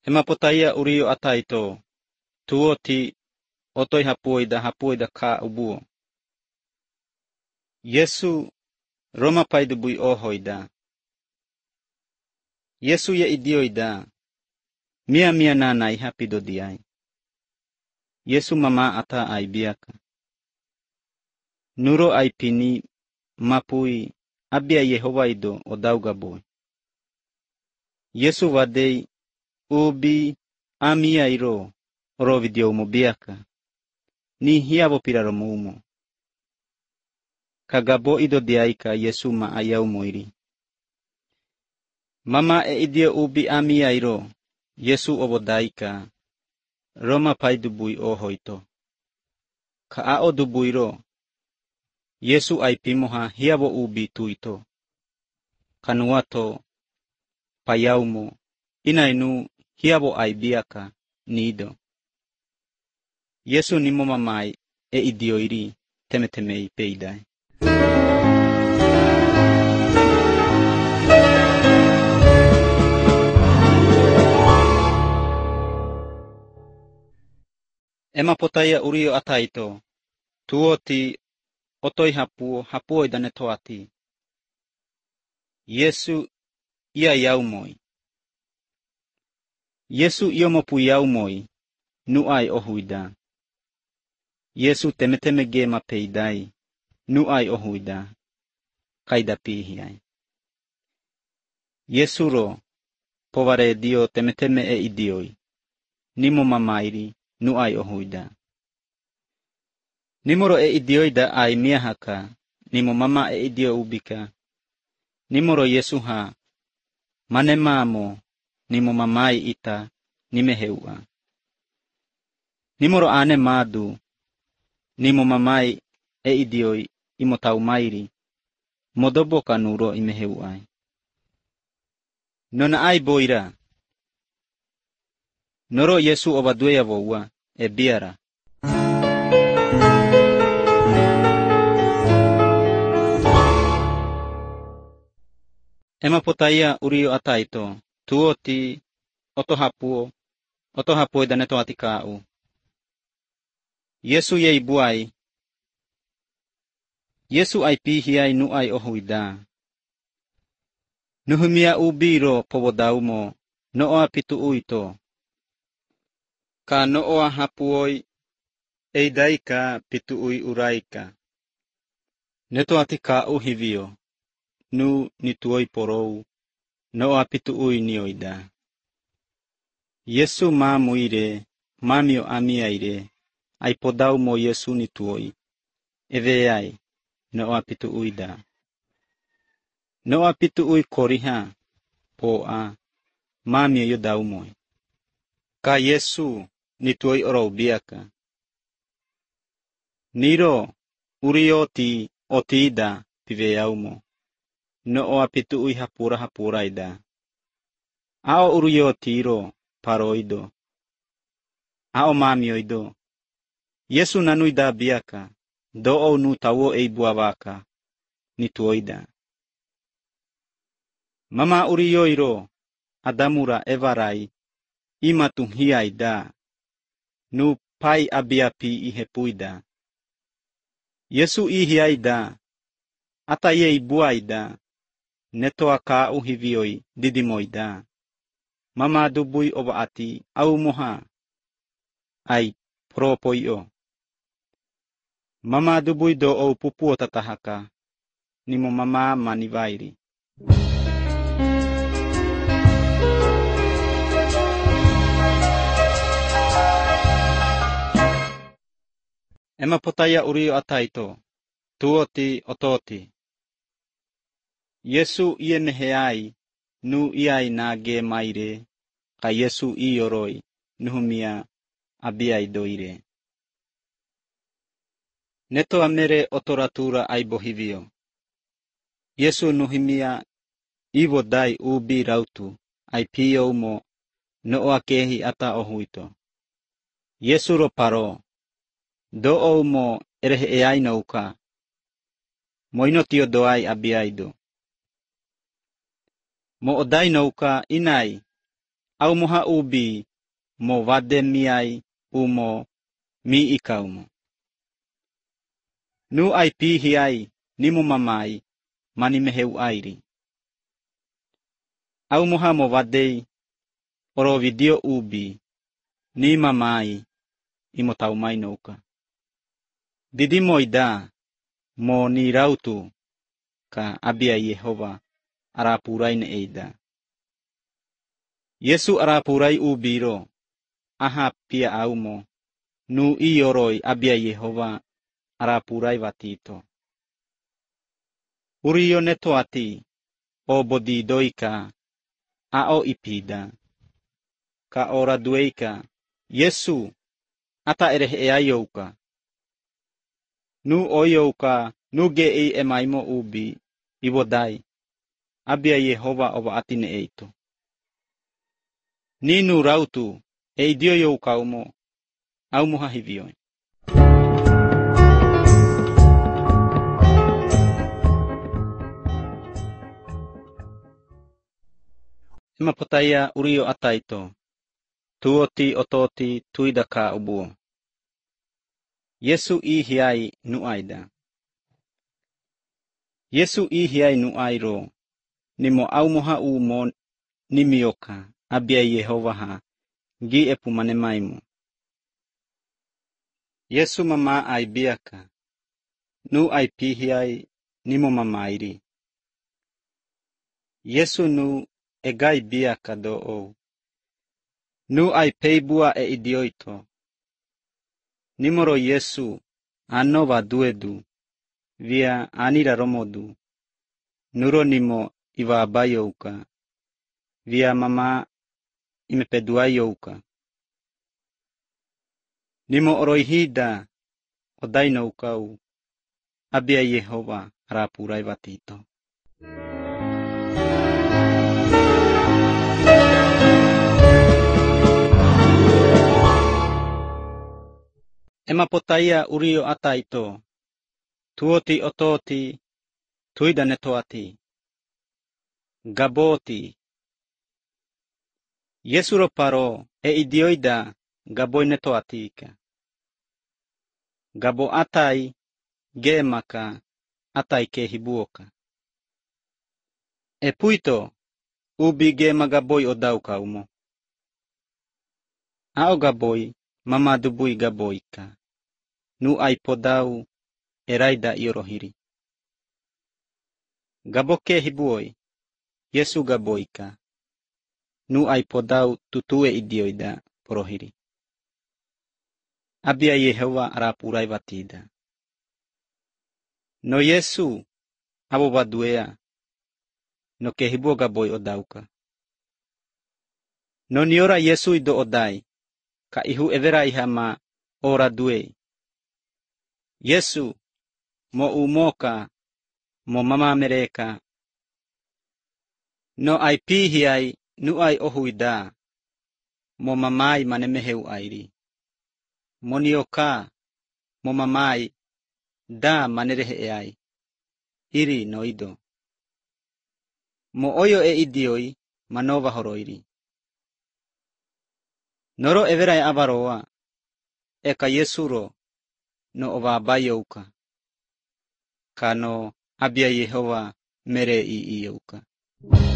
Emapotaia urio ataito, tuoti otoi hapuoida ka ubuo. Yesu Roma paidubui ohoida. Yesu ye idioida, mia nana ihapido diai. Yesu mama ata aibiaka. Nuro aipini mapui abia Yehovaido odaugaboi. Yesu vadei ubi amia iro orovidio umobiaka. Ni hiavo piraro umo. Kagabo ido diaika Yesu ma ayau moiri. Mama idio ubi amia iro Yesu obodaika. Roma paidubui ohoito. Ka dubuiro. Yesu aipimoha hiavo ubi tuito. Kanuato payaumo inainu hiavo aibiaka nido. Yesu nimo mamai idioiri temetemei peidai. Emapotaia urio ataito, tuoti otoi hapuoida toati. Yesu ia yaumoi. Yesu iomopu yaumoi, nuai ohuida. Yesu temeteme gema peidai, nuai ohuida. Kaida pihiai. Yesu ro, povare dio temeteme idioi. Nimo mamairi, nuai ohuida. Nimoro idioida ai miahaka, nimo mama idio ubika. Nimoro Yesu ha, manemamo, nimo mamai ita, nimeheua. Nimoro ane madu, nimo mamai idioi imotaumairi, modoboka nuro imeheuai. Nona ai boira. Noro Yesu obaduea voua, biara. Emapotaia urio ataito, tuoti otohapuoida netoatikau. Yesu ye ibuai. Yesu aipihiai nuai ohuida. Nuhumia ubiro pobodaumo, nooa pitu uito. Ka nooa hapuoi, eidaika pitu ui uraika. Netoatikau hivio, nu nituoi porou, nooa pitu ui nioida. Yesu muire, mamio amiaire, aipodaumo Yesu nituoi. Eveai, nooa pitu uida. Nooa pitu ui koriha, poa, mamio yodaumoi. Ka Yesu nituoi oraubiaka. Niro, urioti, otida, piveyaumo. Nooa pitu ui hapuraida. Ao uriotiro, paroido. Ao mamioido. Yesu nanuida biaka. Doo nu tawo eibuavaka. Nituoida. Mama urioiro. Adamura evarai. Imatu hiaida. Nu pai abiapi ihepuida. Yesu ihiaida. Ataye ibuaida. Netoaka uhivioi didimoida. Mama dubui obaati au moha. Ai propoio. Mama dubui do au pupuo tatahaka. Nimo mama manivairi. Emapotaia urio ataito. Tuoti ototi. Yesu ie meheai. Nu iai nage maire. Ka Yesu ioroi. Nuhumia abiai doire. Neto amere otoratura aibohivio. Yesu nuhimia ivo dai ubi rautu. Aipio umo nooa kehi ata ohuito. Yesu ro paro. Do umo erehe eai nauka. Moinotio doai abiaido. Mo odai nauka inai. au moha ubi mo vade miai umo mi ikaumo. Nu ai pihi ai nimu mamai mani meheu airi. Au moha mo vadei oro video ubi ni mamai imo taumai nouka. Didi moida mo ni rautu ka abia Yehova arapurai ne eida. Yesu arapurai ubiro aha pia aumo nu ioroi abia Yehova arapurai vatito. Uriyo netoati o bodi doika ao ipida. Ka ora dueika Yesu ata erehe ayouka. Nu oyouka nu gei emaimo ubi ibodai. Abia Yehova ova atine eito. Ninu rautu eidio youka umo au moha hivioi. Ema potaya uriyo ataito. Tuoti ototi tuidaka ubuo. Yesu ihiai nuaida. Yesu ihiai nuairo. Nimo au moha umo nimioka abia Yehova ha gi epu manemaimu. Yesu mama ai biaka. Nu ai pihiai nimo mamairi. Yesu nu egai biaka do ou. Nu ai peibua e idioito. Nimoro Yesu anova duedu. Via anira romodu. Nuro nimo iwa abayouka. Via mama imepeduayouka. Nimo oroihida odainoukau. Abia Yehova arapurai vatito. Ema potaya uriyo ataito. Tuoti ototi tuida netoati. Gaboti. Yesu roparo e idioida gaboi netoatika. Gabo atai ge maka atai ke hibuoka. E puito ubi ge magaboi odauka umo. Ao gaboi mama dubui gaboika. Nu ai podau eraida iorohiri. Gabo ke hibuoi Yesu gaboika. Nu ai podau tutue idioida porohiri. Abia Yehova arapurai vatida. No Yesu abo vaduea. No ke hibuo gaboi odauka. No niora Yesu ido odai. Ka ihu evera ihama ora due. Yesu mo umoka mo mama mereka. No ai pihiai nu ai ohuida. Mo mamai manemeheu airi. Mo nioka mo mamai da manerehe ai. Iri noido. Mo oyo e idioi manova horoiri. Noro everai avaroa. Eka Yesuro no ova abayouka. Kano abia Yehova mere i iyouka.